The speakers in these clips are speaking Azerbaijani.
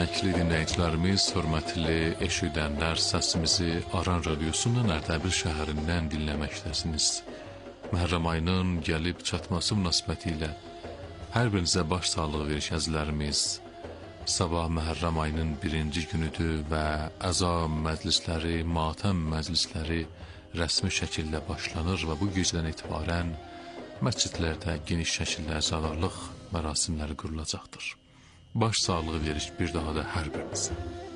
Əkli dinləyicilərimiz, hörmətli eşidənlər, səsimizi Aran Radiosunun Ərdəbil şəhərindən dinləməkdəsiniz. Məhərrəm ayının gəlib çatması münasibətilə hər birinizə baş sağlığı veriş əzizlərimiz. Sabah Məhərrəm ayının 1-ci günüdür və əza məclisləri, matəm məclisləri rəsmi şəkildə başlanır və bu gecədən etibarən məscidlərdə geniş şəkildə əzadarlıq mərasimləri qurulacaqdır. Baş sağlığı veriş bir daha da hər birinizə.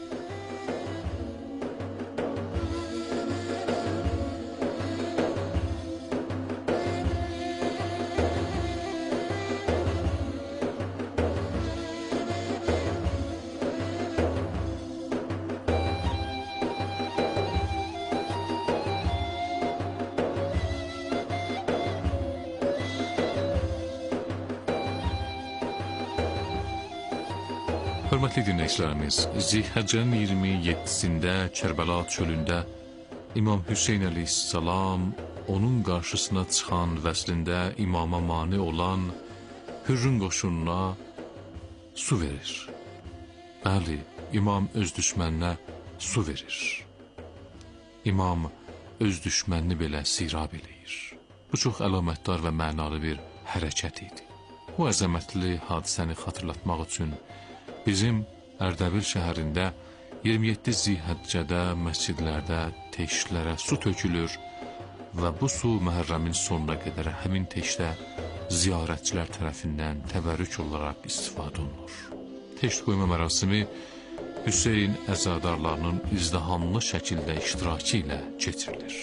Hörmətli dinləyicilərimiz, Zilhəccənin 27-sində Kərbəla çölündə İmam Hüseyn əleyhissalam onun qarşısına çıxan vəslində imama mane olan Hürrün qoşununa su verir. Bəli, imam öz düşməninə su verir. İmam öz düşmənini belə sirab eləyir. Bu çox əlamətdar və mənalı bir hərəkət idi. Bu əzəmətli hadisəni xatırlatmaq üçün bizim Ərdəbil şəhərində 27 Zilhəccədə məscidlərdə teşklərə su tökülür və bu su Məhərrəmin sonuna qədər həmin teşkdə ziyarətçilər tərəfindən təbərrük olaraq istifadə olunur. Teşk qoyma mərasimi Hüseyn əzadarlarının izdihamlı şəkildə iştirakı ilə keçirilir.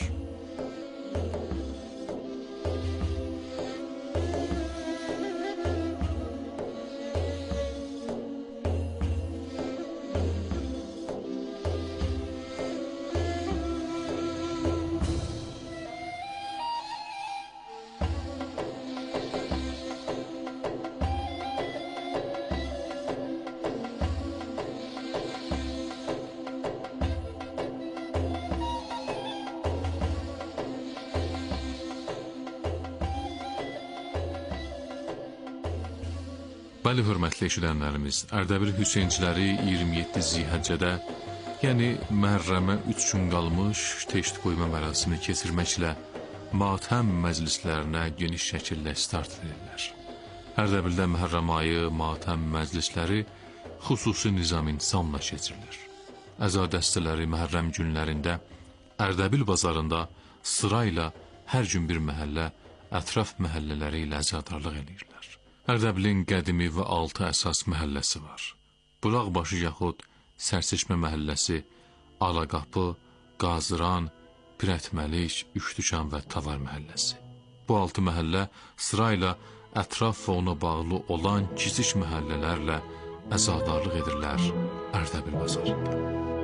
Bəli, hörmətli eşidənlərimiz, Ərdəbil Hüseynçiləri 27 Zilhəccədə, yəni Məhərrəmə 3 gün qalmış teşk qoyma mərasimi keçirməklə matəm məclislərinə geniş şəkildə start verirlər. Ərdəbildə Məhərrəm ayı matəm məclisləri xüsusi nizam-intizamla keçirilir. Əza dəstələri Məhərrəm günlərində Ərdəbil bazarında sırayla hər gün bir məhəllə, ətraf məhəllələri ilə əzadarlıq edirlər. Ərdəbilin qədimi və 6 əsas məhəlləsi var. Bulaqbaşı yaxud Sərçeşmə məhəlləsi, Alaqapı, Qazıran, Pirətməlik, Üçdükan və Tavar məhəlləsi. Bu 6 məhəllə sırayla ətraf və ona bağlı olan kiçik məhəllələrlə əzadarlıq edirlər Ərdəbil bazarında.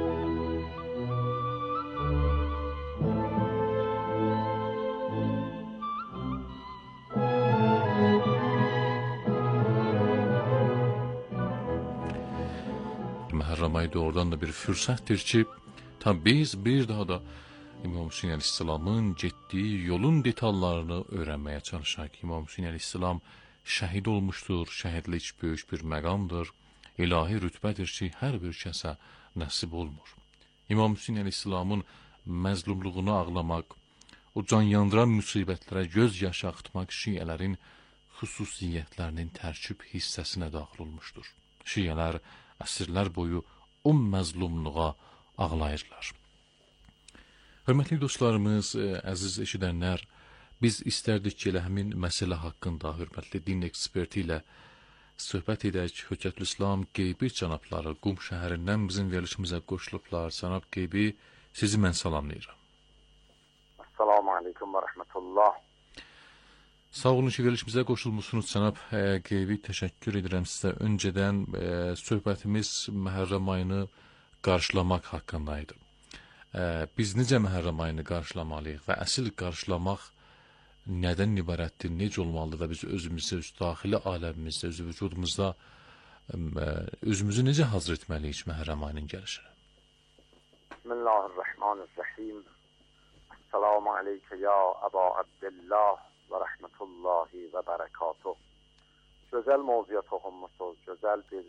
Məhərrəm ayı doğrudan da bir fürsətdir ki, biz bir daha da İmam Hüseyn əleyhissalamın getdiyi yolun detallarını öyrənməyə çalışaq. İmam Hüseyn əleyhissalam şəhid olmuşdur, şəhidlik böyük bir məqamdır, ilahi rütbədir ki, hər bir kəsə nəsib olmur. İmam Hüseyn əleyhissalamın məzlumluğunu ağlamaq, o can yandıran müsibətlərə göz yaşı axıtmaq şiələrin xüsusiyyətlərinin tərkib hissəsinə daxil olmuşdur. Şiələr əsrlər boyu o məzlumluğa ağlayırlar. Hörmətli dostlarımız, əziz eşidənlər, biz istərdik ki, elə həmin məsələ haqqında hörmətli din eksperti ilə söhbət edək. Höccətülislam Qeybi cənabları Qum şəhərindən bizim verilişimizə qoşulublar. Cənab Qeybi, sizi mən salamlayıram. Assalamu aleykum və rəhmətullah. Sağ olun ki, verilişimizə qoşulmuşsunuz cənab Qeybi, təşəkkür edirəm sizə. Öncədən söhbətimiz Məhərrəm ayını qarşılamaq haqqındaydı. Biz necə Məhərrəm ayını qarşılamalıyıq və əsl qarşılamaq nədən ibarətdir, necə olmalıdır və biz özümüzü, öz daxili aləmimizdə, öz vücudumuzda özümüzü necə hazır etməliyik Məhərrəm ayının gəlişinə? Bismillahirrahmanirrahim. Esselamu aleykə ya Əba Abdillah və rəhmətullahi və bərəkatuh. Gözəl mövzuya toxunmuşsunuz, gözəl bir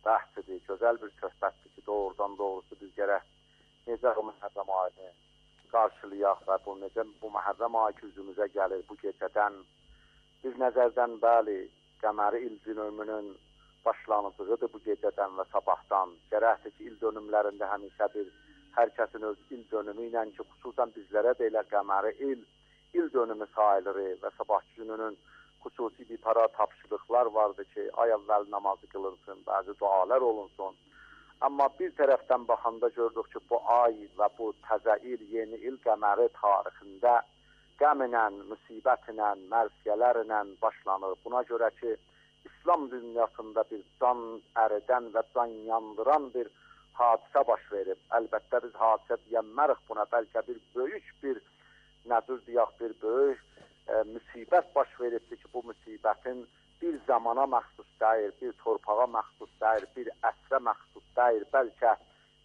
bəhsidir, gözəl bir söhbətdir ki, doğrudan doğrusu biz gərək necə bu Məhərrəm ayını qarşılayaq və necə bu Məhərrəm ayı üzümüzə gəlir bu gecədən bir nəzərdən bəli, qəməri il dönümünün başlanıcıdır bu gecədən və sabahdan. Gərəkdir ki, il dönümlərində həmişə bir hər kəsin öz il dönümü ilə ki, xüsusən bizlərə də elə qəməri il dönümü sayılır və sabahki gününün xüsusi bir para tapşırıqlar vardı ki, ay əvvəl namazı qılınsın, bəzi dualar olunsun. Amma bir tərəfdən baxanda gördük ki, bu ay və bu təzə il, yeni il qəməri tarixində qəm ilə, müsibət ilə, mərsiyələr ilə başlanır. Buna görə ki, İslam dünyasında bir can əridən və can yandıran bir hadisə baş verib. Əlbəttə biz hadisə deyənmərik buna, bəlkə bir böyük bir, nədir deyək, bir böyük müsibət baş veribdir ki, bu müsibətin bir zamana məxsus deyil, bir torpağa məxsus deyil, bir əsrə məxsus deyil, bəlkə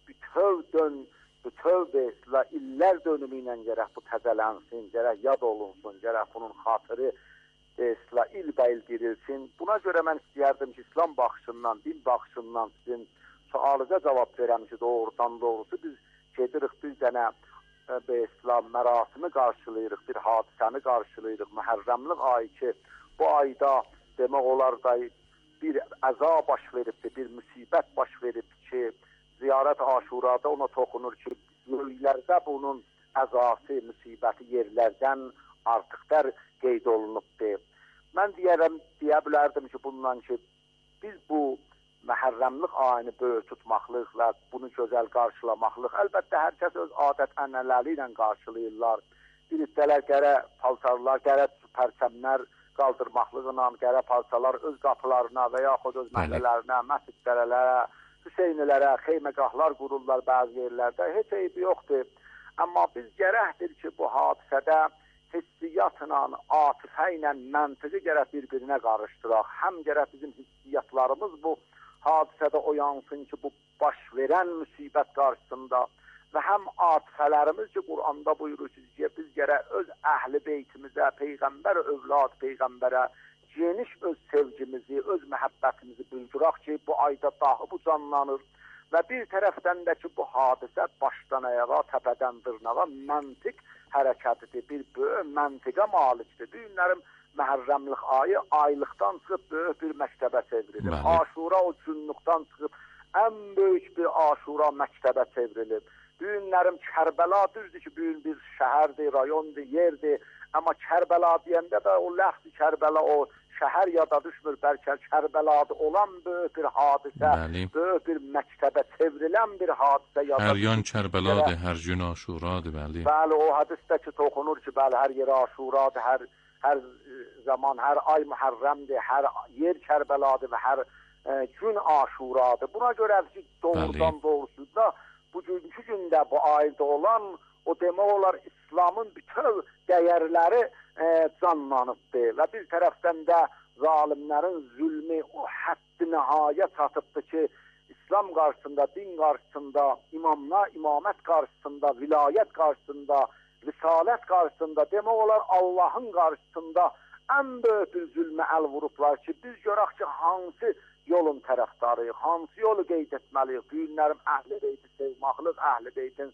bütöv illər dönümü ilə gərək bu təzələnsin, gərək yad olunsun, gərək bunun xatırı il girilsin. Buna görə mən istəyərdim ki, İslam baxışından, din baxışından sizin sualınıza cavab verəm ki, doğrudan doğrusu biz gedirik bir dənə İslam mərasimi qarşılayırıq, bir hadisəni qarşılayırıq. Məhərrəmlik ayı ki, bu ayda demək olar da bir əza baş veribdir, bir müsibət baş veribdir ki, ziyarət Aşurada ona toxunur ki, yerlərdə bunun əzası, müsibəti yerlərdən artıqlar qeyd olunubdur. Mən deyə bilərdim ki, bundan ki, biz bu Məhərrəmlik ayını böyük tutmaqlıq və bunu gözəl qarşılamaqlıq. Əlbəttə, hər kəs öz adət-ənənələri ilə qarşılayırlar. Bir iddələr qərə paltarlar, qərə pərsəmlər qaldırmaqlığına, qərə paltarlar öz qapılarına və yaxud öz məhəllələrə, məscidlərə, Hüseynilərə, xeymegahlar qururlar bəzi yerlərdə. Heç eybi yoxdur. Amma biz gərəkdir ki, bu hadisədə hissiyyatla, atifə ilə məntiqi gərək bir-birinə qarışdıraq. Həm gərək bizim hissiyyatlarımız bu hadisədə oyansın ki, bu baş verən müsibət qarşısında və həm atifələrimiz ki, Quranda buyurur ki, biz gərək öz əhli beytimizə, Peyğəmbər övlad Peyğəmbərə geniş öz sevgimizi, öz məhəbbətimizi bildirək ki, bu ayda dahi bu canlanır və bir tərəfdən də ki, bu hadisə başdan ayağa, təpədən dırnağa məntiq hərəkətidir, bir böyük məntiqə malikdir. Bu günlərim Məhərrəmlik ayı aylıqdan çıxıb böyük bir məktəbə çevrilib. Aşura o günlükdən çıxıb ən böyük bir Aşura məktəbə çevrilib. Bu günlərim Kərbəla düzdür ki, böyük bir şəhərdir, rayondur, yerdir. Amma Kərbəla deyəndə də o ləfz Kərbəla, o şəhər yada düşmür, bəlkə Kərbəlada olan böyük bir hadisə, böyük bir məktəbə çevrilən bir hadisə yada düşmür. Hər yan Kərbəladır, hər gün Aşuradır, bəli. Bəli, o hədisdə ki, toxunur ki, bəli, hər yer Aşuradır, hər zaman, hər ay Məhərrəmdir, hər yer Kərbəladır və hər gün Aşuradır. Buna görə ki, doğrudan doğrusu da bugünkü gündə bu ayda olan o demək olar İslamın bütün dəyərləri canlanıbdır və bir tərəfdən də zalimlərin zülmü o həddi nihayət çatıbdır ki, İslam qarşısında, din qarşısında, imamət qarşısında, vilayət qarşısında, risalət qarşısında, demək olar Allahın qarşısında ən böyük bir zülmə əl vurublar ki, biz görək ki, hansı yolun tərəfdarıyıq, hansı yolu qeyd etməliyik, bu günlərim əhl-i beyti sevmaqlıq, əhl-i beytin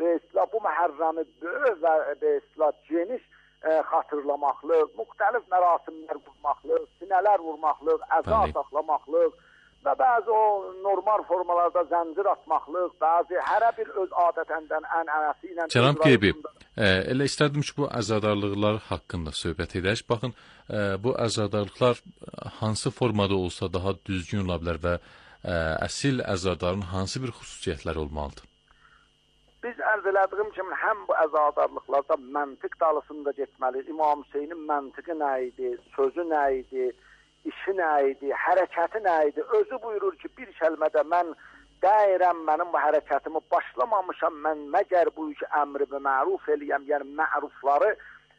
bu Məhərrəmi böyük və geniş xatırlamaqlıq, müxtəlif mərasimlər qurmaqlıq, sinələr vurmaqlıq, əza saxlamaqlıq və bəzi o normal formalarda zəncir atmaqlıq, bəzi hərə bir öz adət-ənənəsi ilə... Cənab Qeybi, elə istərdim ki, bu əzadarlıqlar haqqında söhbət edək. Baxın, bu əzadarlıqlar hansı formada olsa daha düzgün ola bilər və əsil əzadarın hansı bir xüsusiyyətləri olmalıdır? Biz ərz elədiyim kimi həm bu əzadarlıqlarda məntiq dalısında getməliyiz. İmam Hüseynin məntiqi nə idi, sözü nə idi, işi nə idi, hərəkəti nə idi? Özü buyurur ki, bir kəlmədə mən deyirəm, mənim bu hərəkətimi başlamamışam, mən məgər bu iki əmri və məruf eləyəm, yəni mərufları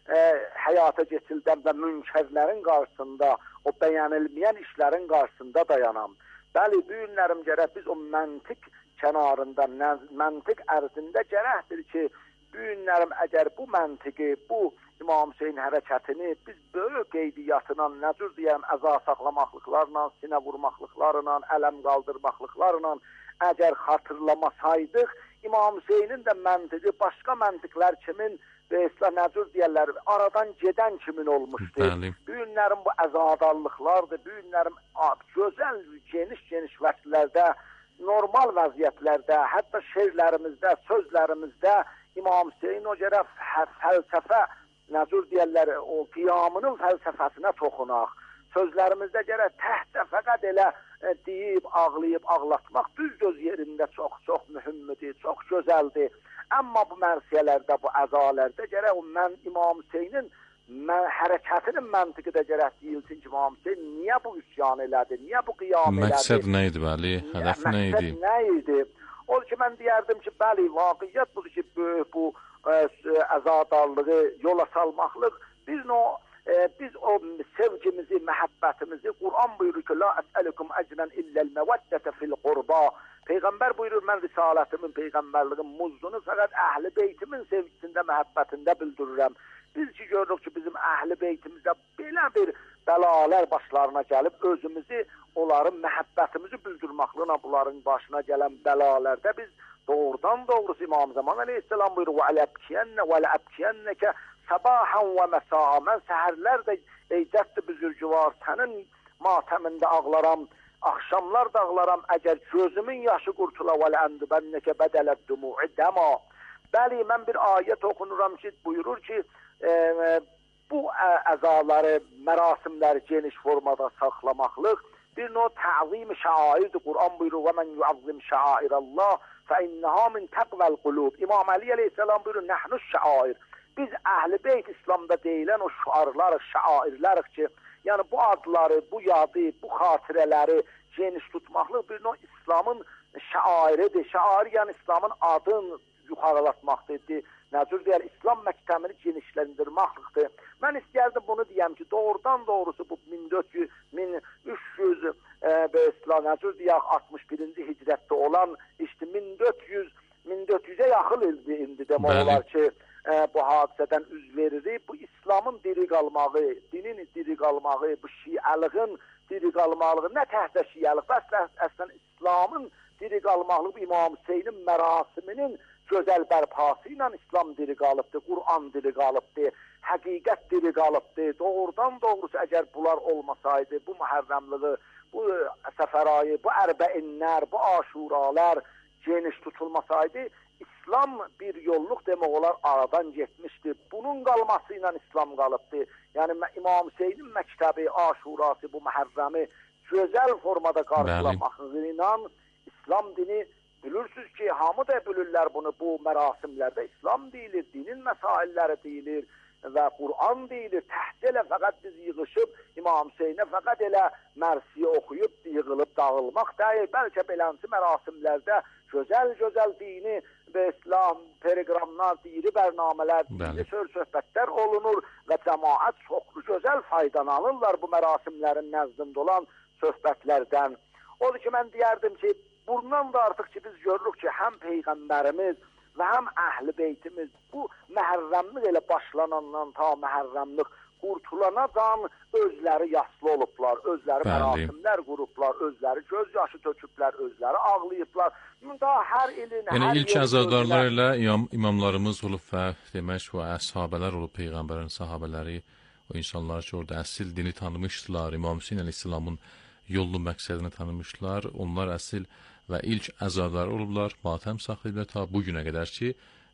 həyata keçildən və münkərlərin qarşısında, o bəyənilməyən işlərin qarşısında dayanam. Bəli, bu günlərim gərək biz o məntiq kənarında, məntiq ərzində gərəkdir ki, bu günlərim əgər bu məntiqi, bu İmam Hüseyin hərəkətini biz böyük qeydiyyatla, nə cür deyəm, əza saxlamaqlıqlarla, sinə vurmaqlıqlarla, ələm qaldırmaqlıqlarla əgər xatırlamasaydıq, İmam Hüseynin də məntiqi başqa məntiqlər kimin və İslam nə cür deyərlər, aradan gedən kimin olmuşdu. Bu günlərin bu əzadarlıqlardır, bu günlərin gözəl, geniş vəslərdə, normal vəziyyətlərdə, hətta şeirlərimizdə, sözlərimizdə İmam Hüseyin o görə fəlsəfə, nə cür deyərlər, o qiyamının fəlsəfəsinə toxunaq. Sözlərimizdə gərək təhtə fəqət elə deyib, ağlayıb, ağlatmaq düz göz yerində çox mühümdür, çox gözəldir. Amma bu mərsiyələrdə, bu əzalərdə gərək o İmam Hüseynin hərəkətinin məntiqi də gərək deyilsin ki, İmam Hüseyin niyə bu üsyan elədi, niyə bu qiyam elədi? Məqsəd nə idi, bəli? Hədəf nə idi? Məqsəd nə idi? O ki, mən deyərdim ki, bəli, vaqiyyət budur ki, bu əzadarlığı yola salmaqlıq, biz o sevgimizi, məhəbbətimizi, Quran buyurur ki, la əsəlikum əcrən illəl məvəddətə fil qurba. Peyğəmbər buyurur, mən risalətimin, peyğəmbərliğin muzunu fəqət əhl-i beytimin sevgisində, məhəbbətində bildirirəm. Biz ki, görürük ki, bizim əhl-i beytimizdə belə bir bəlalər başlarına gəlib, özümüzü, onların məhəbbətimizi bildirməklə bunların başına gələn bəlalərdə biz doğrudan doğrusu İmam Zaman Aleyhisselam buyurur, və ləəbkiyənnəkə səbahan və məsaa. Mən səhərlər də ey cəddi büzürgüvar, sənin matəmində ağlaram, axşamlar da ağlaram, əgər gözümün yaşı qurtula və ləəndübənnəkə bədələd dumu'i dəma. Bəli, mən bir ayət oxunuram ki, buyurur ki, bu əzaları, mərasimləri geniş formada saxlamaqlıq bir növ təzim-i şairdir. Quran buyurur, və mən yuazzim şairallah fə innəha min təqvəl qulub. İmam Əli Aleyhisselam buyurur, nəhnüş şair. Biz əhl-i beyt İslamda deyilən o şuarlarıq, şairlərik ki, yəni bu adları, bu yadı, bu xatirələri geniş tutmaqlıq bir növ İslamın şairidir. Şair yəni İslamın adını yuxarılatmaqdır. Nə cür deyər, İslam məktəbini genişləndirməkdir. Mən istəyərdim bunu deyəm ki, doğrudan doğrusu bu 1400, 1300 nə cür deyək, 61-ci hicrətdə olan işte 1400-ə yaxın ildir indi demək olar ki, bu hadisədən üz veririk. Bu İslamın diri qalmağı, dinin diri qalmağı, bu şiəliğin diri qalmağı, nə təhtə şiəliq, əslən İslamın diri qalmağı, bu İmam Hüseynin mərasiminin gözəl bərpası ilə İslam diri qalıbdır, Quran diri qalıbdır, həqiqət diri qalıbdır. Doğrudan doğrusu əgər bunlar olmasaydı, bu məhərrəmliği, bu səfərayı, bu ərbəinlər, bu aşuralar geniş tutulmasaydı, İslam bir yolluq demək olar aradan getmişdi. Bunun qalması ilə İslam qalıbdır. Yəni İmam Hüseynin məktəbi, aşurası, bu məhərrəmi gözəl formada qarşılamaq ilə İslam dini, bilirsiniz ki, hamı da bilirlər bunu, bu mərasimlərdə İslam deyilir, dinin məsailləri deyilir və Quran deyilir. Təhcə elə fəqət biz yığışıb, İmam Hüseynə fəqət elə mərsiyə oxuyub, yığılıb, dağılmaq deyil. Bəlkə belənsi mərasimlərdə gözəl dini və İslam proqramlar, dini bərnamələr, dini söhbətlər olunur və cəmaət çox gözəl faydalanırlar bu mərasimlərin nəzdində olan söhbətlərdən. Odur ki, mən deyərdim ki, bundan da artıq ki, biz görürük ki, həm Peyğəmbərimiz və həm əhl-i beytimiz bu məhərrəmlik elə başlanandan ta məhərrəmlik qurtulanadan özləri yaslı olublar, özləri mərasimlər qurublar, özləri göz yaşı töküblər, özləri ağlayıblar. Daha hər ilin, yəni ilk əzadarlar ilə imamlarımız olub və demək o əshabələr olub, Peyğəmbərin sahabələri, o insanlar ki, orada əsl dini tanımışdılar, İmam Hüseyin əleyhissalamın yollu məqsədini tanımışlar. Onlar əsl və ilk əzadar olublar, matəm saxlayıblar ta bugünə qədər ki,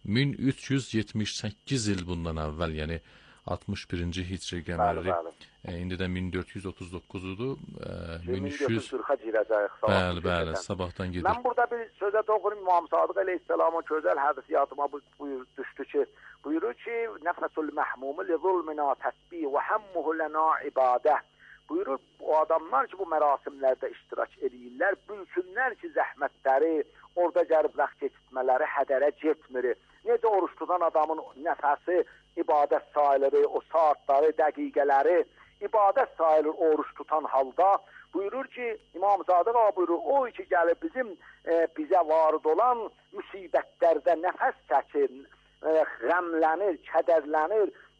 1378 il bundan əvvəl, yəni 61-ci hicri qəmərli, indi də 1439-udur. 1340-a girəcək. Bəli, sabahdan gedir. Mən burada bir sözə toxunum, İmam Sadıq Əleyhisselamın gözəl hədisiyatıma düşdü ki, buyurur ki, nəfəsul məhmumu li zulmina təsbih və həmmuhu lənə ibadə. Buyurur, o adamlar ki, bu mərasimlərdə iştirak edirlər, bilsinlər ki, zəhmətləri, orada gəlib vaxt keçirtmələri hədərə getmir. Necə oruç tutan adamın nəfəsi ibadət sayılır, o saatları, dəqiqələri ibadət sayılır oruç tutan halda. Buyurur ki, İmam Sadıq buyurur, o ki, gəlib bizə varid olan müsibətlərdə nəfəs çəkir, qəmlənir, kədərlənir,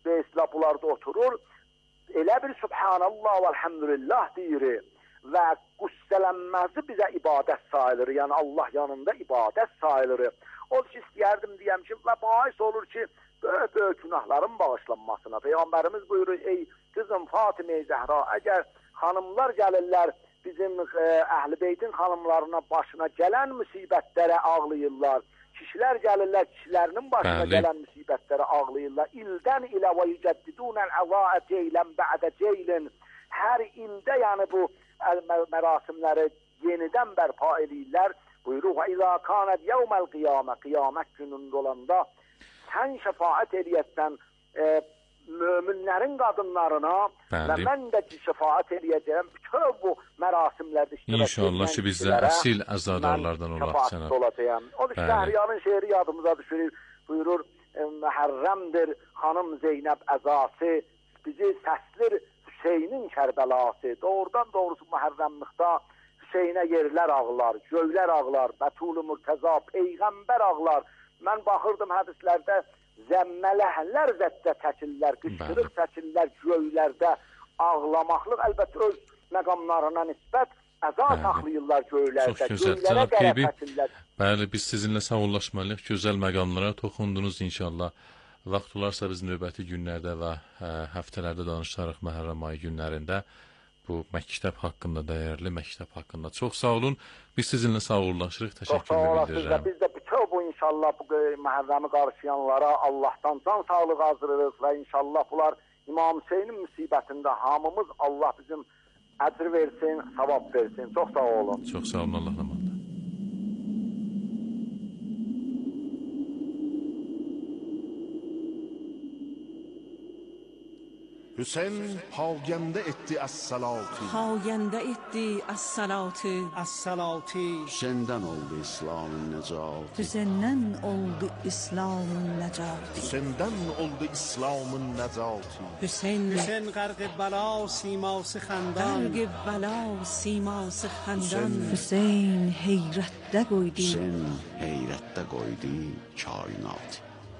və islah bunlarda oturur. Elə bir Subhanallah və Elhamdülillah deyir və qüssələnməzi bizə ibadət sayılır. Yəni Allah yanında ibadət sayılır. O ki istəyərdim deyəm ki, və bahis olur ki, böyük günahların bağışlanmasına. Peyğəmbərimiz buyurur, ey qızım Fatimə-i Zəhra, əgər xanımlar gəlirlər, bizim Əhl-i Beytin xanımlarına başına gələn müsibətlərə ağlayırlar. Kişilər gəlirlər, kişilərinin başına gələn müsibətlərə ağlayırlar. İldən ilə və yücəddidunəl əzaə ceylən bə'də ceylin. Hər ildə yəni bu mərasimləri yenidən bərpa edirlər. Buyuruq, və izə kanət yevməl qiyamə, qiyamət günündə olanda sən şəfaət eləyəsən möminlərin qadınlarına və mən də ki şəfaət eləyəcəyəm bütün bu mərasimlərdə iştirak edəcəyəm. İnşallah ki biz də əsil əzadarlardan olaq cənab. O da Şəhriyanın şeiri yadımıza düşürür. Buyurur, məhərrəmdir xanım Zeynəb əzası, bizi səslir Hüseynin Kərbəlası. Doğrudan doğrusu məhərrəmlikdə Hüseynə yerlər ağlar, göylər ağlar, Bətul-u Mürtəza, Peyğəmbər ağlar. Mən baxırdım hədislərdə zəmmələhlər zəddə çəkirlər, qışqırıq çəkirlər göylərdə, ağlamaqlıq əlbəttə öz məqamlarına nisbət əza saxlayırlar göylərdə, göylərə qərə çəkirlər. Bəli, biz sizinlə sağollaşmalıyıq, gözəl məqamlara toxundunuz inşallah. Vaxt olarsa biz növbəti günlərdə və həftələrdə danışarıq Məhərrəm ayı günlərində bu məktəb haqqında, dəyərli məktəb haqqında. Çox sağ olun, biz sizinlə sağollaşırıq, təşəkkürlər bildirirəm. Biz də bütün bu inşallah bu Məhərrəmi qarşılayanlara Allahdan can sağlığı hazırlayırıq və inşallah bunlar İmam Hüseynin müsibətində hamımız Allah bizim əcr versin, savab versin. Çox sağ olun. Çox sağ olun, Allah rəhmət. Hüseyin pagende etti as-salati. Pagende etti as-salati. As-salati. Hüseyin'den oldu İslam'ın necati. Hüseyin'den oldu İslam'ın necati. Hüseyin'den oldu İslam'ın necati. Hüseyin غرق بلا سیماس خندان. غرق بلا سیماس خندان. Hüseyin heyrətdə qoydu. Hüseyin heyrətdə qoydu kainat.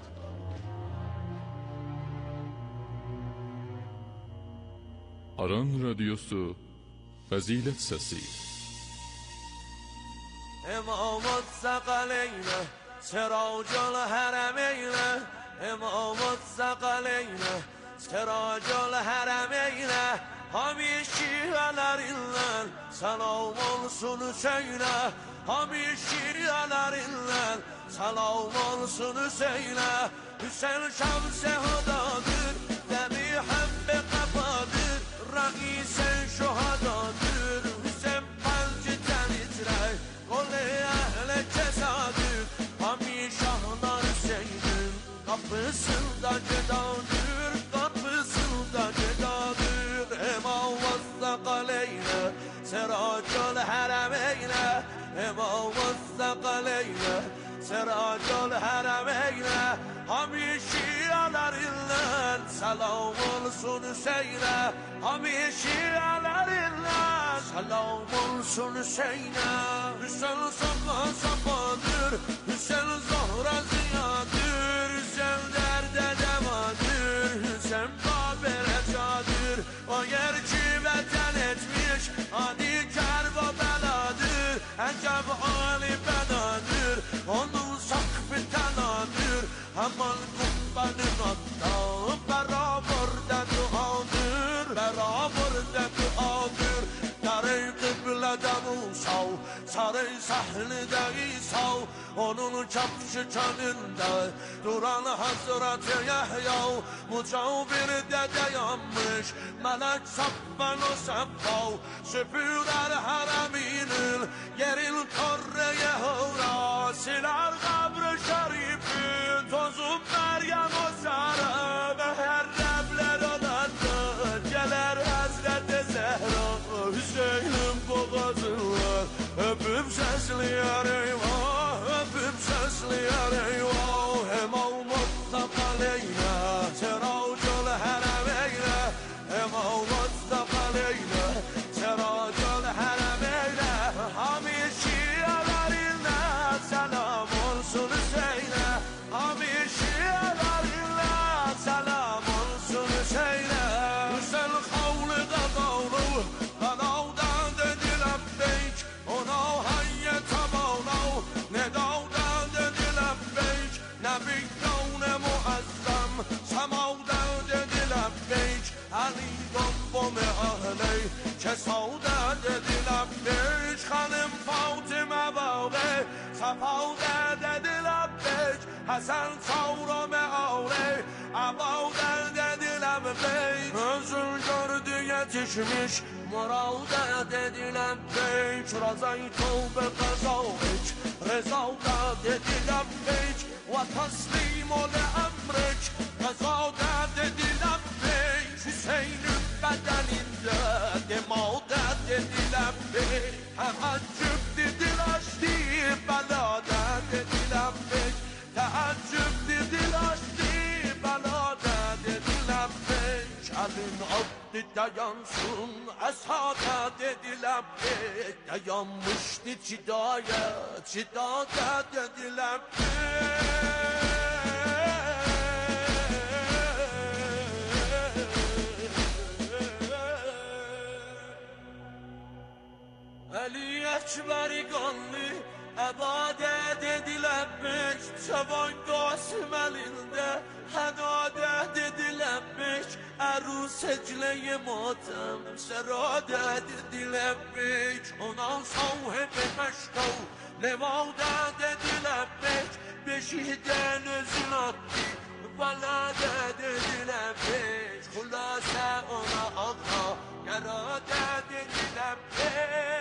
Aran Radyosu Fazilet Sesi. İmamət səqaleynə, siracul hərəmeynə. İmamət səqaleynə, siracul hərəmeynə. Hamişiyələrindən salam olsun Hüseynə. Hamişiyələrindən salam olsun Hüseynə. Hüseyn şəms-i hudadır, dəmi həmb-i qəfadır. Rəqi-sən şuhadadır, Hüseyn pəncdən icrək, qol-i əhl-i kəsadır. Hamişahlar Hüseynin qapısında gedadır, qapısında gedadır. İmamət səqaleynə, siracul hərəmeynə. İmamət səqaleynə, siracul hərəmeynə. Hamişiyələrindən salam olsun Hüseynə. Hamişiyələrindən salam olsun Hüseynə. Hüseyn safa safadır, Hüseyn zahra ziyadır. Hüseyn dərdə dəvadır, Hüseyn babərə cadır. O yer ki vətən etmiş, adi kərva bəladır. Əcəb ali bəladır, onun sakfı tənadır. Həman qubbənin adda bərabərdə duadır, bərabərdə duadır. Dəri qiblədə Musa, sarı səhlidə İsa. Onun kəpşi könündə duran Hazreti Yahya. Mücavirdə dayanmış mələk səffən o səffa. Süpürər hərəminin yerin torrəyə hura. Silər qəbr-i şərifin tozub Məryəm o sarı. Məhərrəmlər olanda gələr Həzrət-i Zəhra. Hüseynin boğazınlar öpüb səsləyər eyvah, öpüb səsləyər eyvah. İmamət səqaleynə, siracul hərəmeynə. İmamət səqaleynə, siracul hərəmeynə. Hamişiyələrindən salam olsun Hüseynə. Hamişiyələrindən salam olsun حسن چهارم آره عبا درد دلم بیت ازون گرده چشمش مراد دلم بیت رضای تو به قضایک رضا دلم بیت و تسلیم لامرک قضا دلم بیت حسین بدنinde دماغ دلم بیت تعجب دل açtı balada دلم بیت تعجب دل açtı balada دلم بیت alın abdi dayansın asada دلم بیت dayanmıştı çidaya دلم بیت Ali Ekber qanlı əbadət edilənmiş Çaban Qasım əlində hədadət edilənmiş Ərus ecləyə matəm səradət edilənmiş Ona sahib məşqo levadət edilənmiş Beşikdən özün attı balədət edilənmiş Xülasə ona ağa qəradət edilənmiş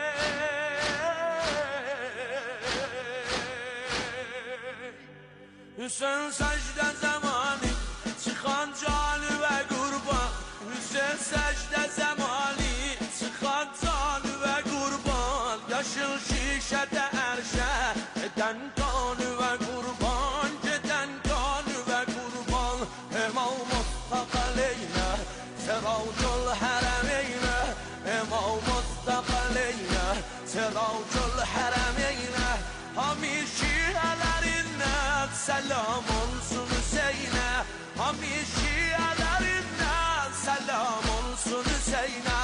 Hüseyin secde zamanı çıkan canı ve kurban Hüseyin secde zamanı çıkan canı ve kurban Yaşıl şişede erşe eden kanı ve kurban Geden kanı ve kurban İmam Mustafa Leyla Seraucul Haremeyne İmam Mustafa Leyla Seraucul Haremeyne Hamişiyelerinden selam olsun Hüseyin'e Hamişiyelerinden selam olsun Hüseyin'e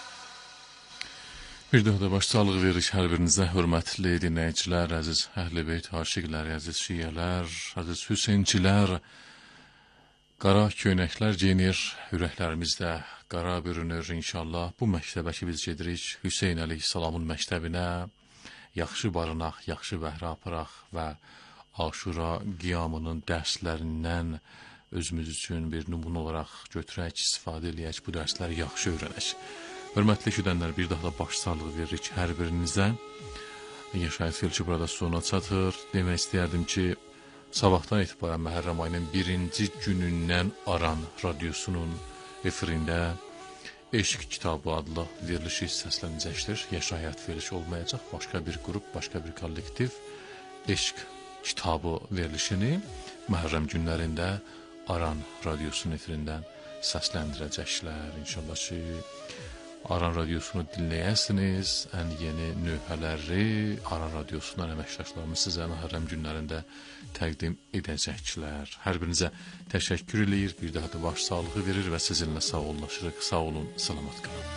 Bir daha da başsağlığı veririk hər birinizə, hörmətli dinləyicilər, əziz Əhl-i Beyt aşiqləri, əziz şiyələr, əziz Hüseynçilər, qara köynəklər geyinir, ürəklərimizdə qara bürünür inşallah. Bu məktəbə ki biz gedirik, Hüseyn əleyhissalamın məktəbinə, yaxşı barınaq, yaxşı bəhrə aparaq və Aşura qiyamının dərslərindən özümüz üçün bir nümunə olaraq götürək, istifadə eləyək, bu dərsləri yaxşı öyrənək. Hörmətli şüdənlər, bir daha da başsağlığı veririk hər birinizə. Yaşayət Felçi burada sona çatır. Demək istəyərdim ki, sabahdan etibarən Məhərrəm ayının 1-ci günündən Aran radiosunun efirində Eşq kitabı adlı verilişi səslənəcəkdir. Yaşayət Felçi olmayacaq, başqa bir qrup, başqa bir kollektiv Eşq kitabı verilişini Məhərrəm günlərində Aran radiosunun efirindən səsləndirəcəklər. İnşallah ki, Aran radiosunu dinləyəsiniz, ən yeni növhələri Aran radiosundan əməkdaşlarımız sizə Məhərrəm günlərində təqdim edəcəklər. Hər birinizə təşəkkür eləyir, bir daha da baş sağlığı verir və sizinlə sağollaşırıq. Sağ olun, salamat qalın.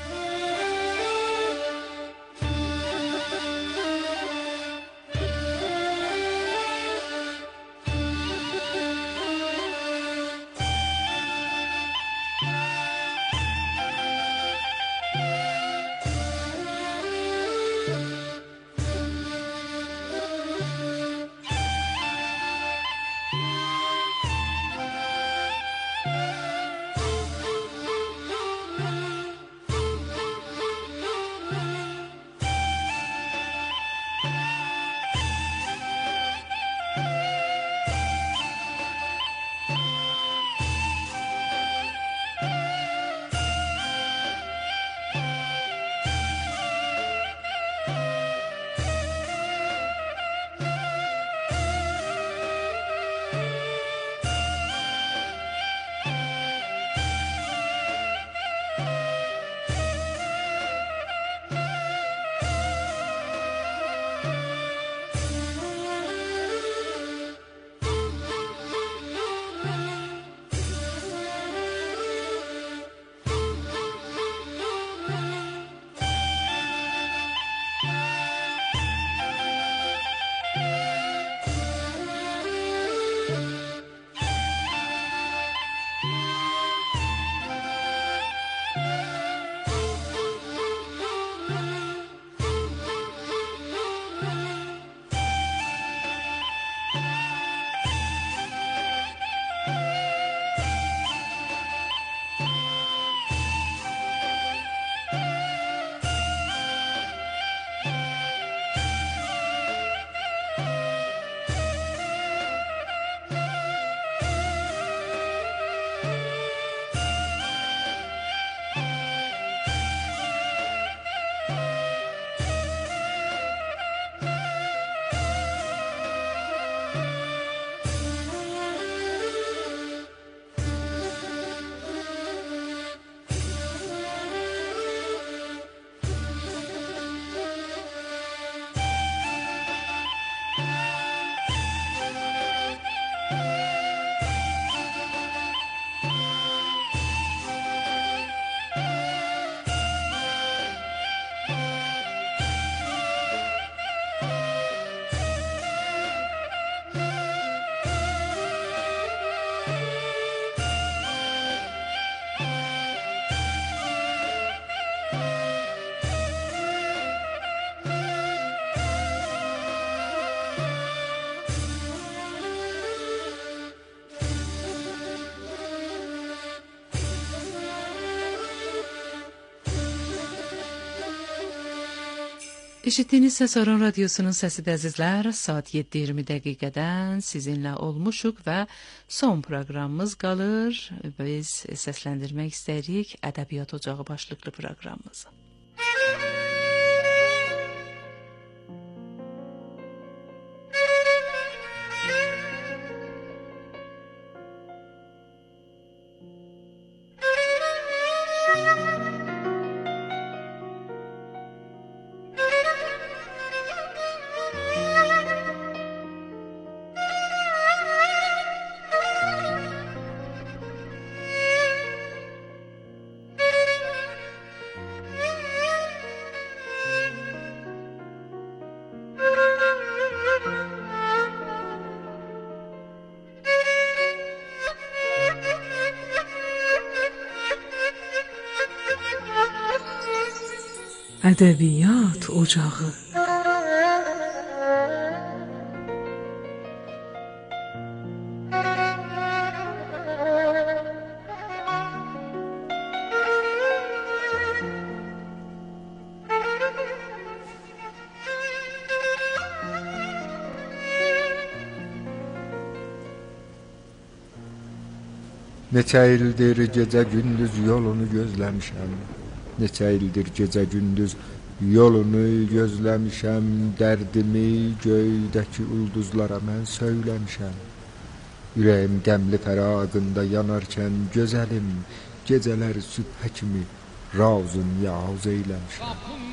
Eşitdiyiniz Səsəran Radiosunun səsidir əzizlər. Saat 7:20 dəqiqədən sizinlə olmuşuq və son proqramımız qalır. Biz səsləndirmək istəyirik Ədəbiyyat Ocağı başlıqlı proqramımızı. Ədəbiyyat Ocağı. Neçə ildir gecə gündüz yolunu gözləmişəm. Neçə ildir gecə gündüz yolunu gözləmişəm. Dərdimi göydəki ulduzlara mən söyləmişəm. Ürəyim qəmli fərağında yanarkən gözəlim, gecələr sübhə kimi razın yaz eyləmişəm.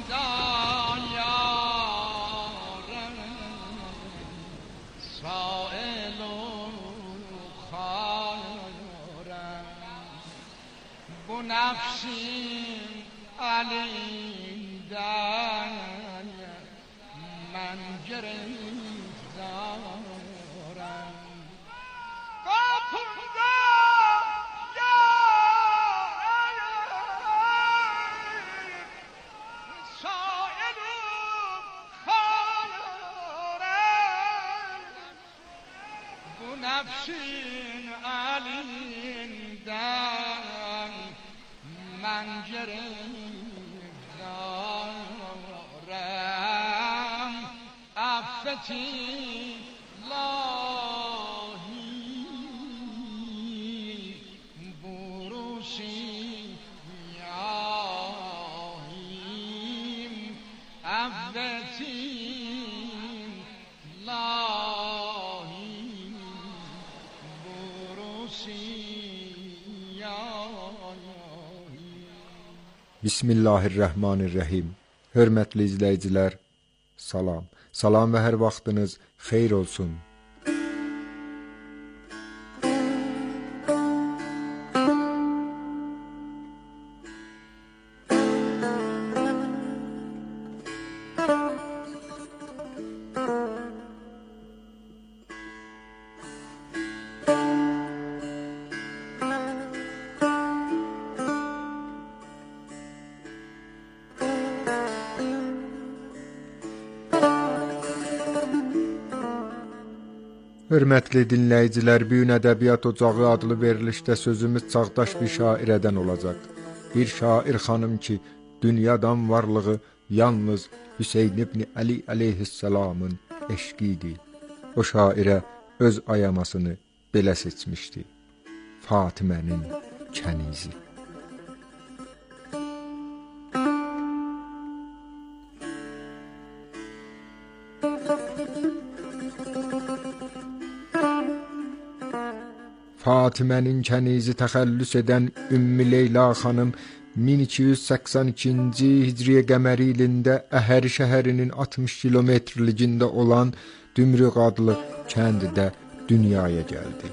نفسیم علیدن من گرفتارم کپونده سائلم خانارم bu nefsin elinden من گرفتارم عفتی لاهی بروسی یاهیم عفتی لاهی بروسی Bismillahirrahmanirrahim. Hörmətli izləyicilər, salam. Salam və hər vaxtınız xeyir olsun. Hörmətli dinləyicilər, bu gün Ədəbiyyat Ocağı adlı verilişdə sözümüz çağdaş bir şairədən olacaq. Bir şair xanım ki, dünyadan varlığı yalnız Hüseyn ibn Ali əleyhissalamın eşqi idi. O şairə öz ayamasını belə seçmişdi: Fatimənin kənizi. Fatimənin kənizi təxəllüs edən Ümmü Leyla xanım 1282-ci Hicriyə qəməri ilində Əhəri şəhərinin 60 kilometrligində olan Dümrüq adlı kənddə dünyaya gəldi.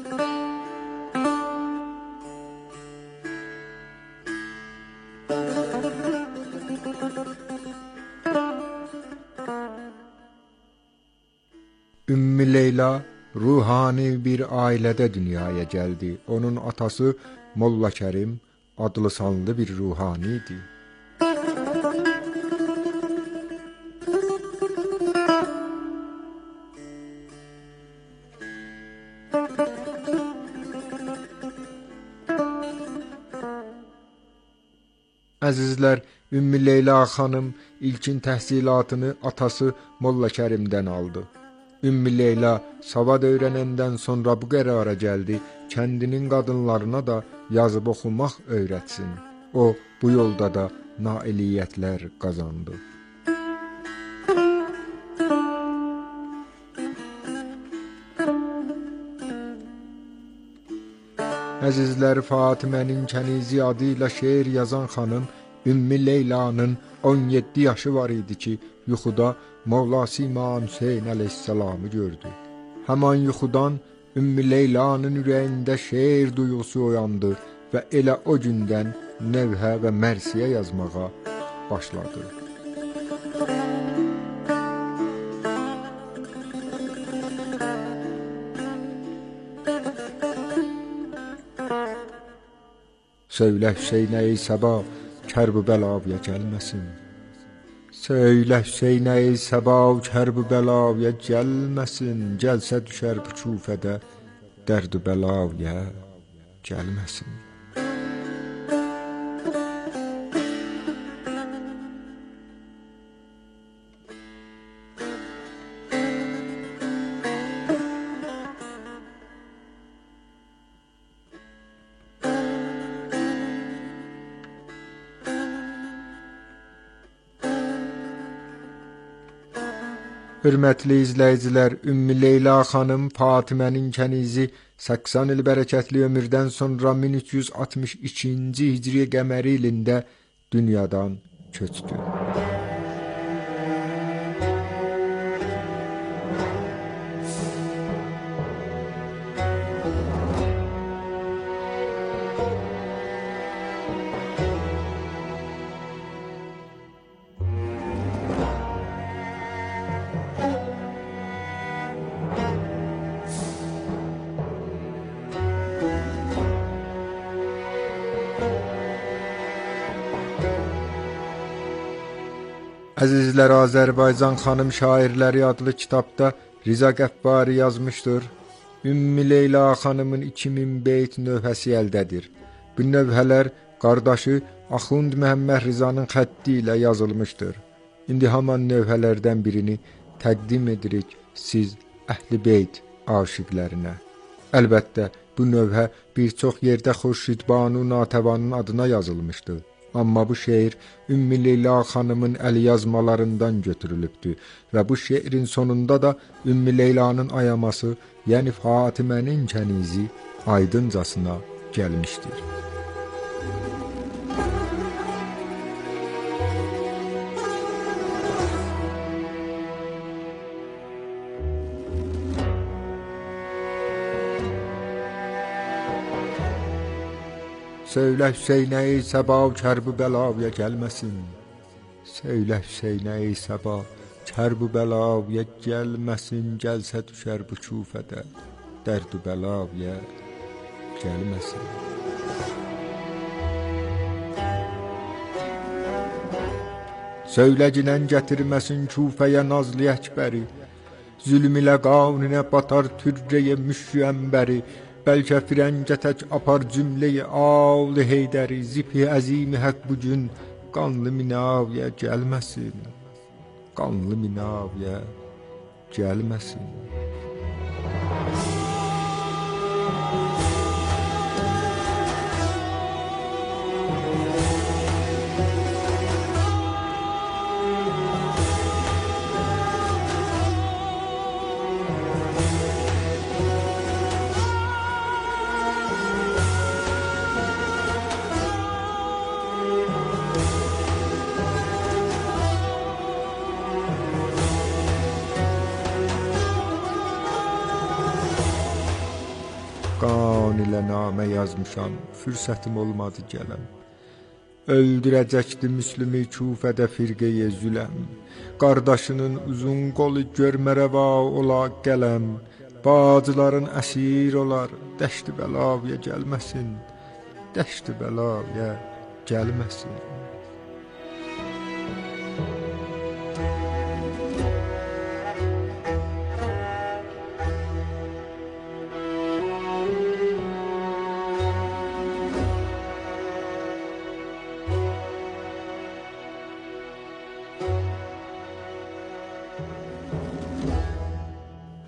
Ümmü Leyla ruhani bir ailədə dünyaya gəldi. Onun atası Molla Kərim adlı sanlı bir ruhani idi. Əzizlər, Ümmü Leyla xanım ilkin təhsilatını atası Molla Kərimdən aldı. Ümmü Leyla savad öyrənəndən sonra bu qərara gəldi, kəndinin qadınlarına da yazıb oxumaq öyrətsin. O, bu yolda da nailiyyətlər qazandı. Əzizlər, Fatimənin Kənizi adıyla şeir yazan xanım Ümmü Leylanın 17 yaşı var idi ki, yuxuda Mövlası İmam Hüseyn əleyhissalamı gördü. Həman yuxudan Ümmü Leylanın ürəyində şeir duyğusu oyandı və elə o gündən nevhə və mərsiyə yazmağa başladı. Söylə Hüseynə ey Səba, kərb-ü bəlavəyə gəlməsin. Söylə Hüseynə ey Səba, kərb-ü bəlavəyə gəlməsin. Gəlsə düşər bu Kufədə, dərd-ü bəlavəyə gəlməsin. Hörmətli izləyicilər, Ümmü Leyla xanım Fatimənin Kənizi 80 il bərəkətli ömürdən sonra 1362-ci hicri qəməri ilində dünyadan köçdü. Əzizlər, Azərbaycan xanım şairləri adlı kitabda Riza Qəffari yazmışdır. Ümmü Leyla xanımın 2000 beyt növhəsi əldədir. Bu növhələr qardaşı Axund Məhəmməd Rizanın xətti ilə yazılmışdır. İndi haman növhələrdən birini təqdim edirik siz Əhl-i Beyt aşiqlərinə. Əlbəttə, bu növhə bir çox yerdə Xurşid Banu Natəvanın adına yazılmışdı. Amma bu şeir Ümmü Leyla xanımın əl yazmalarından götürülübdür və bu şeirin sonunda da Ümmü Leylanın ayaması, yəni Fatimənin kənizi aydıncasına gəlmişdir. Söylə Hüseynə ey Səba, kərb-ü bəlavəyə gəlməsin. Söylə Hüseynə ey Səba, kərb-ü bəlavəyə gəlməsin. Gəlsə düşər bu Kufədə, dərd-ü bəlavəyə gəlməsin. Söylə ginən gətirməsin Kufəyə nazlı əkbəri. Zülm ilə qanunə batar türrəyə müşüəmbəri. Bəlkə firəngə tək apar cümləyi ağlı heydəri. Zipi əzimi həq bugün qanlı minavəyə gəlməsin. Qanlı minavəyə gəlməsin. Qan ilə namə yazmışam, fürsətim olmadı gələm. Öldürəcəkdi Müslümi Kufədə firqəyə züləm. Qardaşının uzun qolu görmə rəva ola qələm. Bacıların əsir olar, dəşti bəlavəyə gəlməsin. Dəşti bəlavəyə gəlməsin.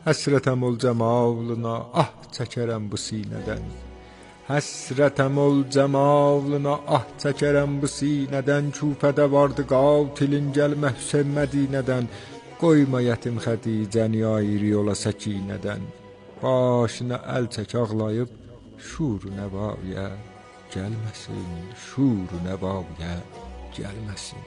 Həsrətəm ol cəmalına, ah çəkərəm bu sinədən. Həsrətəm ol cəmalına, ah çəkərəm bu sinədən. Küfədə vardı qatilin, gəlmə Hüseyn Mədinədən. Qoyma yetim Xədicəni ayır yola səkinədən. Başına əl çək ağlayıb, şuru nəvaya gəlməsin, şuru nəvaya gəlməsin.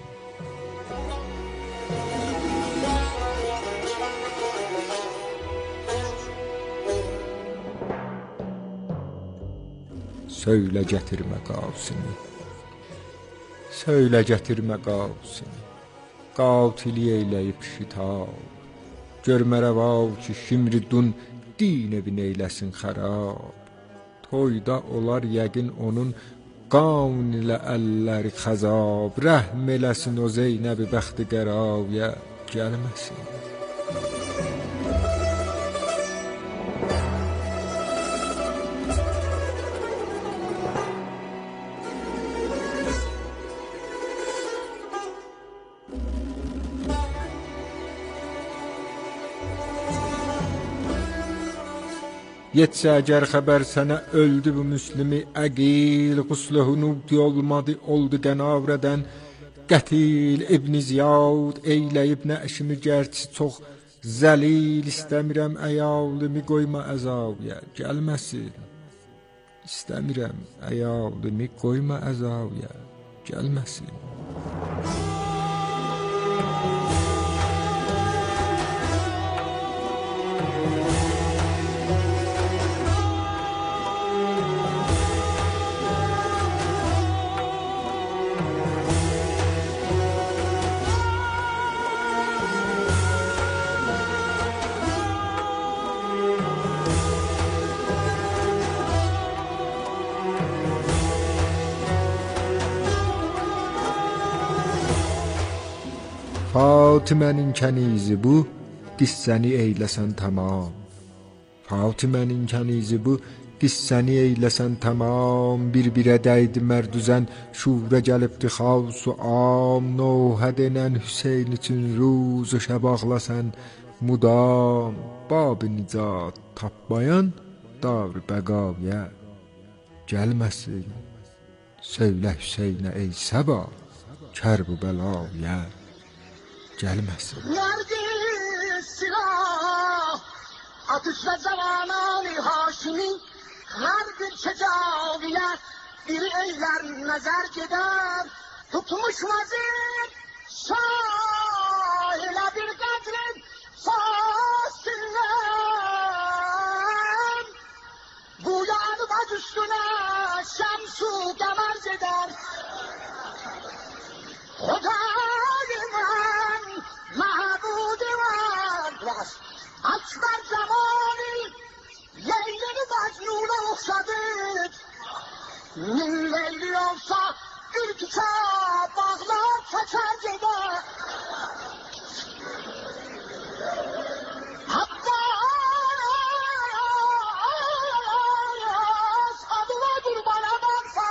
Söylə gətirmə qavsini, söylə gətirmə qavsini. Qatili eyləyib şitab, görmə rəvav ki şimridun din evin eyləsin xərab. Toyda olar yəqin onun qavn ilə əlləri xəzab. Rəhm eləsin o Zeynəbi bəxti qəraya gəlməsin. Yetsə əgər xəbər sənə öldü bu müslimi əqil. Qusluhu nubdi olmadı, oldu qənavrədən qətil. İbn-i Ziyad eyləyib nəşimi gərçi çox zəlil. İstəmirəm əyalimi qoyma əzavyə gəlməsin. İstəmirəm əyalimi qoyma əzavyə gəlməsin. Fatimənin kənizi bu, qissəni eyləsən tamam. Fatimənin kənizi bu, qissəni eyləsən tamam. Bir-birə dəydi mərdüzən, şurə gəlibdi xavsu am. Nohə denən Hüseyn üçün ruzu şəb ağlasən mudam. Bab-ı nicat tapmayan davr bəqavyə gəlməsin. Söylə Hüseynə ey səba, kərb-ı bəlavyə gəlməsin. Nerede silah, atış ve zamanı Haşimi, her bir çecaviye bir eyler nazar gider. Tutmuş vazir şahile bir kadrin fasiller. Bu yanı baş üstüne şemsu kemer eder. Hudayman mahbud var. Akbar zamanı Leyli Mecnun'a okşadı. Min Leyli olsa bir kitap bağlar çeker gider. Abbas adına kurbana baksa.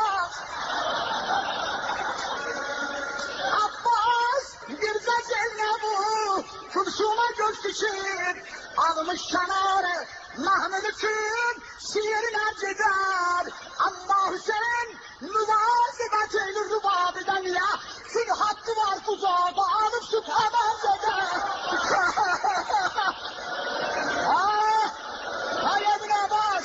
Abbas bir gazetle bu kursuma göz dişir. Almış kenarı Mahmud için şiirine gider. Ama Hüseyin müvazibet eylir rübabiden ya. Çünkü hakkı var kuzağa alıp süt hemen eder. Hay evine bak.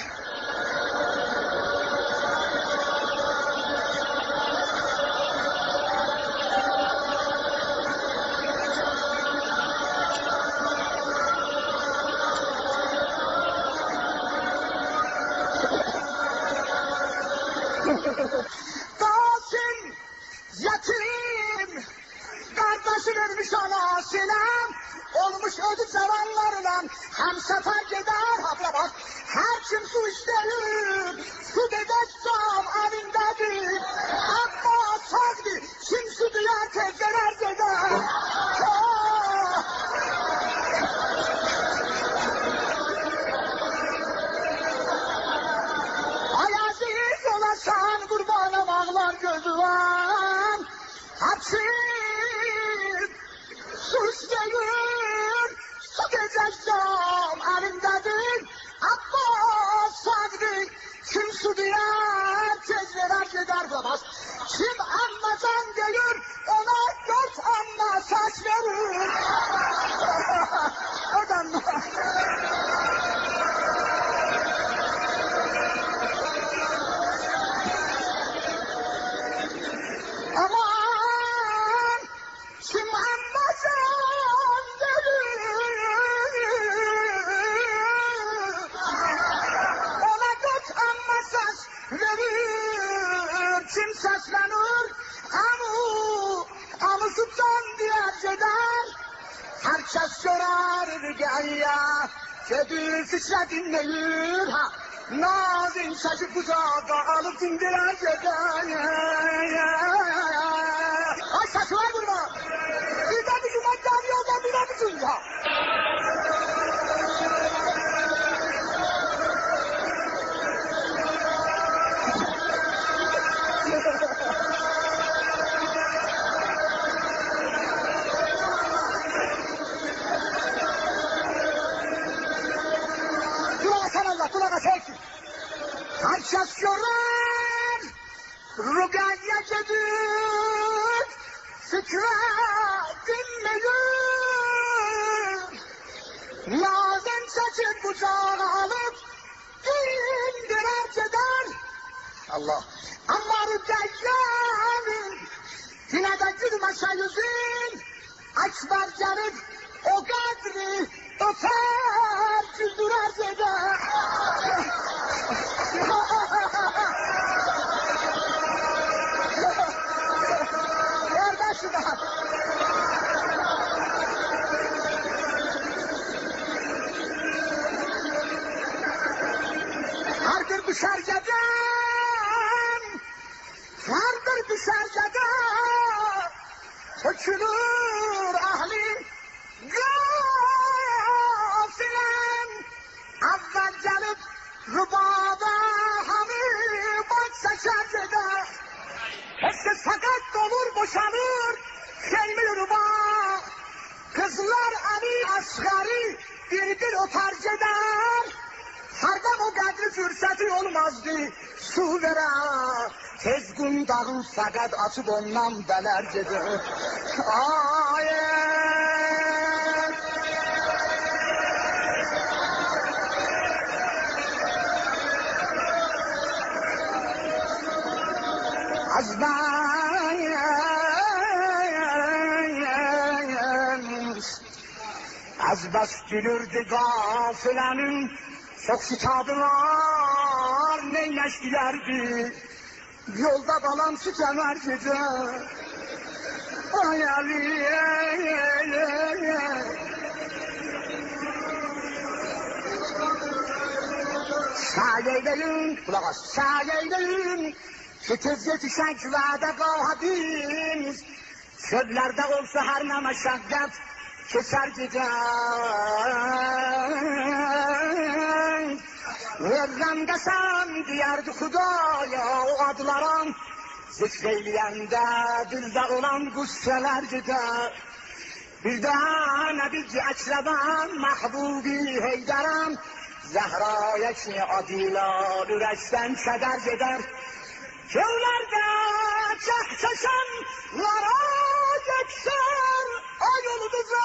Dağsın yetim, kardeşin ölmüş anasıyla, olmuş ödü sevenlerle, hem sefer gider, habla bak, her kim su isterim, su dedetsam evindedir, ama sağdı, kim su duyar tezgerer gider. Sen kurbana bağlar gözü var. Hapsin, su isteyin, su gezeceğim elimde. Titredi, titre dinleyir ha. Nazin çekip kucağa alıp dindiren gece. Ay saçma vurma. Bir de bizim hakkari yoldan bir misin ya? Kulak açarsın. Herkes görür, rügâye gedir, fikre dinleyir. Nazım çekip kucağa alıp, indirer gider. Allah. Ama rügâyenin, yine de gülmeşe yüzün, akbar gelip o kadri öper, güldürer gider. Kardeşler. Hardır düşer gecem, hardır düşer gecem, tökülür ahli gafilen, avval gelip rübada hamı bak seçer gider. Hepsi sakat olur boşanır, kelmi rüba. Kızlar Ali Asgari bir öper gider. Hardam o kadri fürseti olmazdı su vere. Tezgun dağın fakat açıp ondan beler gider. Az bas gülürdü gafilenin, çok şitadı var, neyleştilerdi. Yolda kalan süt emer gece. Ay Ali, Sâyeyleyin, kulak aç, sâyeyleyin. Şu tez yetişen küvede kavhadiniz. Çöllerde olsa her ne meşakkat, keser gider. Verrem desem diyerdi Hudaya o adlara. Zikreyleyende dilde olan gusseler gider. Bir daha Nebi Ekrem'em Mahbubi Heyder'em. Zehra'ya ki adıyla üreçten keder gider. Kevlerde çekçeşen lara geçer ay yolumuza.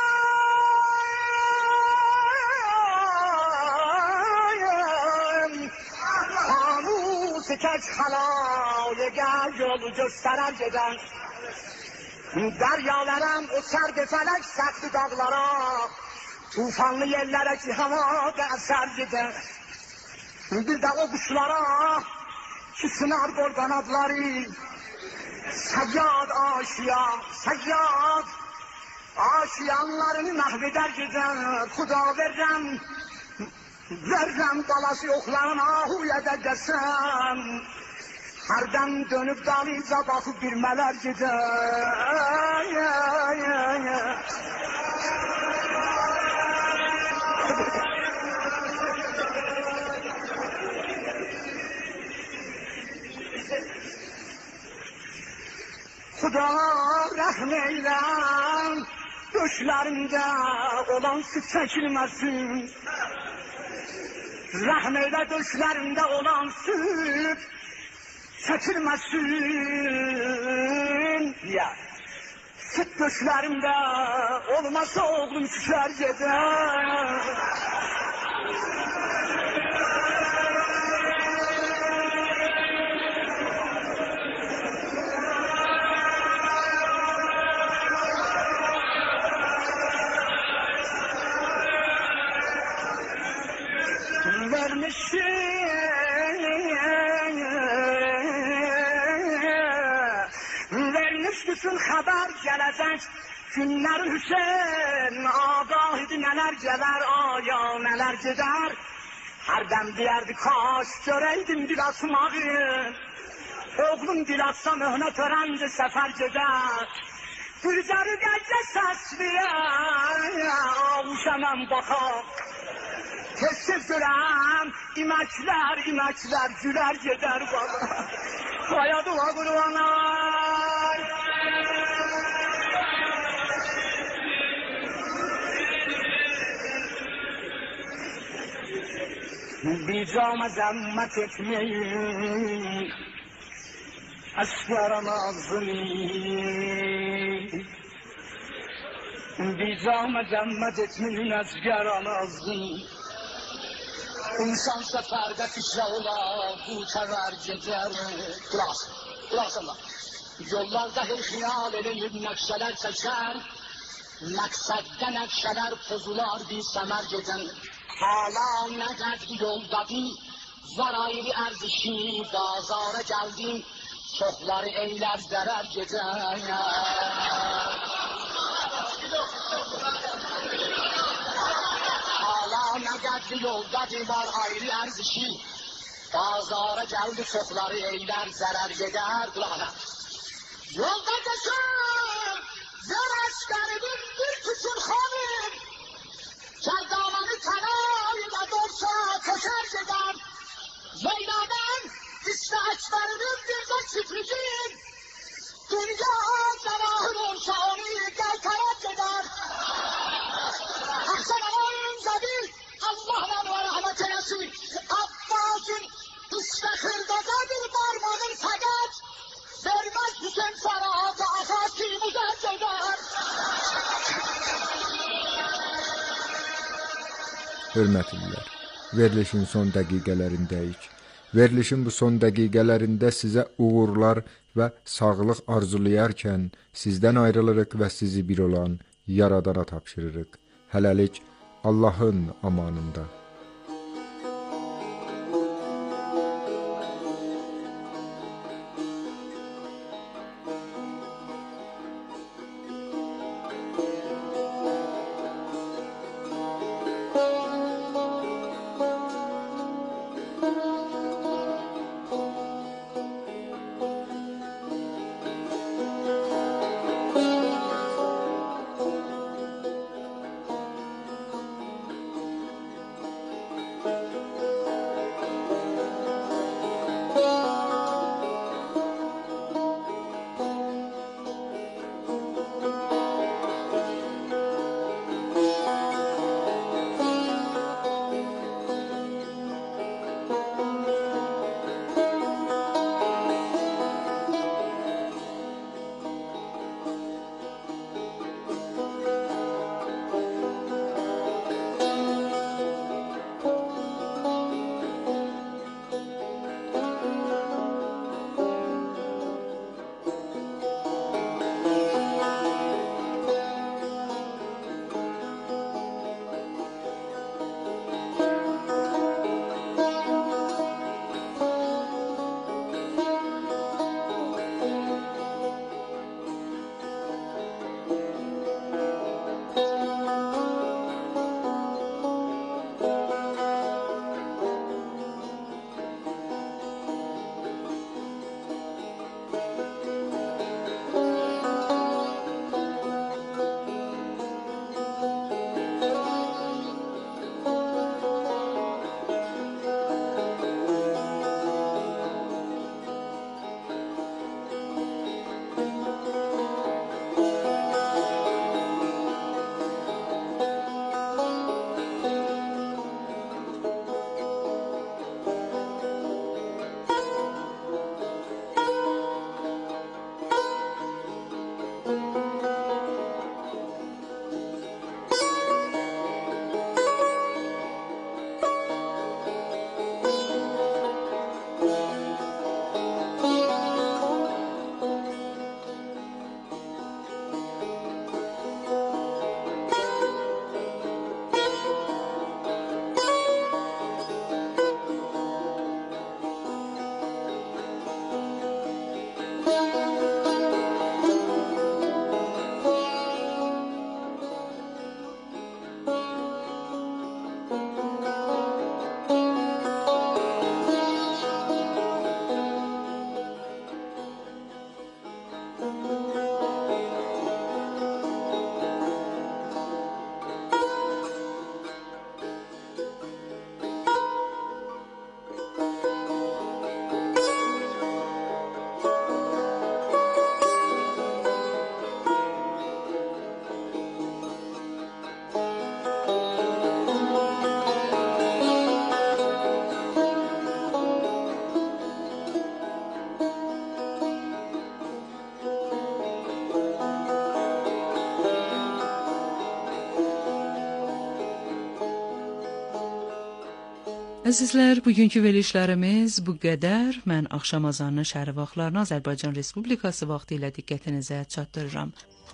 Hamuz keç halayega yolu gösterer gider. Deryalarım o serdi felek sertti dağlara. Tufanlı yerlere ki havada eser gider. Bir de o kuşlara ki sınar kol kanatları. Seyyad aşiyan, seyyad aşiyanlarını mahveder gider. Kuda verrem, verrem dalası yoklarına ahuyede desem. Herden dönüp daliza bakıp girmeler gider. Kuda rahmeylem, düşlerinde olan süt çekilmesin. Rahmeyle düşlerinde olan süt çekilmesin. Ya, süt düşlerinde olmasa oğlum sütler gider. Vermişsin haber gelecek Günler Hüseyin agah idi neler geler aya neler gider. Hərdən deyərdi kaş görəydim dil asmağı. Oğlum dil atsa möhnət öğrenci səfər gedər. Gülzarı gəcə səsliyə avuşanam baxam. Tez görəm iməklər gülər gedər bana. Qaya dua qurbanar. Bicama zəmmət etmeyin Əsgərəm ağzını Bicama zəmmət etmeyin Əsgərəm ağzını İnsan səfərdə fikrə ola Bu kəvər gecər Qulaq Yollarda her xiyal eləyib nəqşələr çəkər Məqsəddə nəqşələr pozular bir səmər gecən Hala ne kadar yoldadı, var ayrı erzişi, bazara geldim, çokları eyler zarar gece. Hala ne kadar yoldadı, var ayrı erzişi, bazara geldi, çokları eyler zarar gider. Kulağına. Yolda geçer, zaraş garibim bir küçük hanım. Kerdamanı kanayla dorsa koşar gider. Leyla'dan İsraçlarının bir de çiftliğin. Dünya zarahır olsa onu gel karat eder. Aksan alayım zabil Allah'la ve rahmet eylesin. Abbas'ın İstakırdadır parmağın fakat. Vermez Hüseyin Sarı'da asası müzet eder. Hörmətlilər, verilişin son dəqiqələrindəyik. Verilişin bu son dəqiqələrində sizə uğurlar və sağlıq arzulayarkən sizdən ayrılırıq və sizi bir olan Yaradana tapşırırıq. Hələlik Allahın amanında. Əzizlər, bugünkü verilişlərimiz bu qədər. Mən axşam azanının şəhəri vaxtlarını Azərbaycan Respublikası vaxtı ilə diqqətinizə çatdırıram.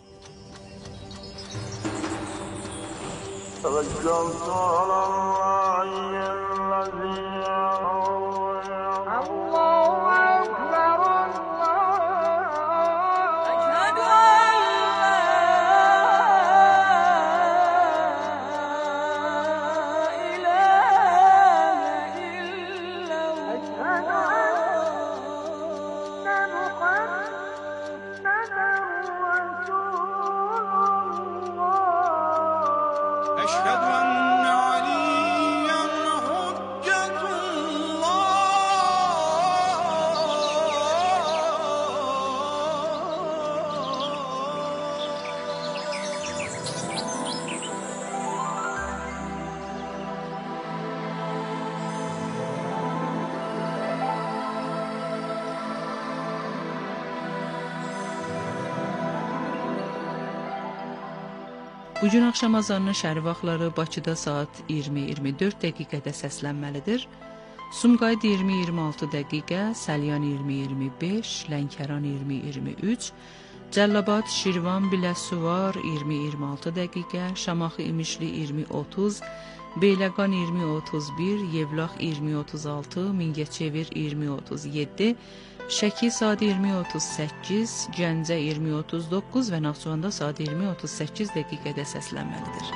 Bugün axşam azanının şəhəri vaxtları Bakıda saat 20-24 dəqiqədə səslənməlidir. Sumqayıt 20-26 dəqiqə, Səlyan 20-25, Lənkəran 20-23, Cəllabad, Şirvan, Biləsuvar 20-26 dəqiqə, Şamaxı, İmişli 20-30, Beyləqan 20-31, Yevlax 20-36, Mingəçevir 20-37, Şəki saat 20:38, Gəncə 20:39 və Naxçıvanda saat 20:38 dəqiqədə səslənməlidir.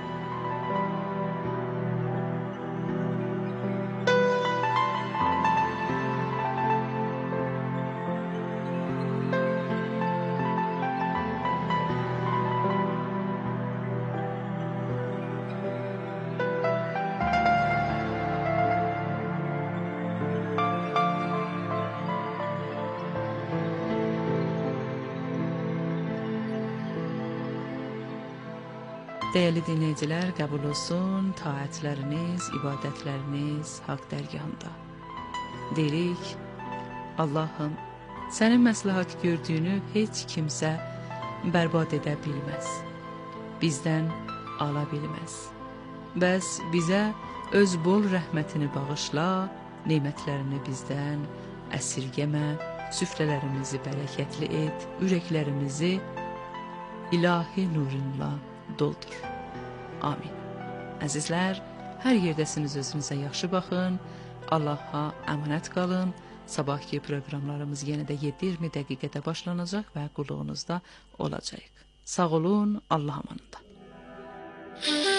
Dəyərli dinləyicilər, qəbul olsun taatləriniz, ibadətləriniz haqq dərgahında. Deyirik, Allahım, sənin məsləhət gördüyünü heç kimsə bərbad edə bilməz, bizdən ala bilməz. Bəs bizə öz bol rəhmətini bağışla, nemətlərini bizdən əsirgəmə, süfrələrimizi bərəkətli et, ürəklərimizi ilahi nurunla doldur. Amin. Əzizlər, hər yerdəsiniz, özünüzə yaxşı baxın, Allaha əmanət qalın. Sabahki proqramlarımız yenə də 7-20 dəqiqədə başlanacaq və qulluğunuzda olacaq. Sağ olun, Allah amanında.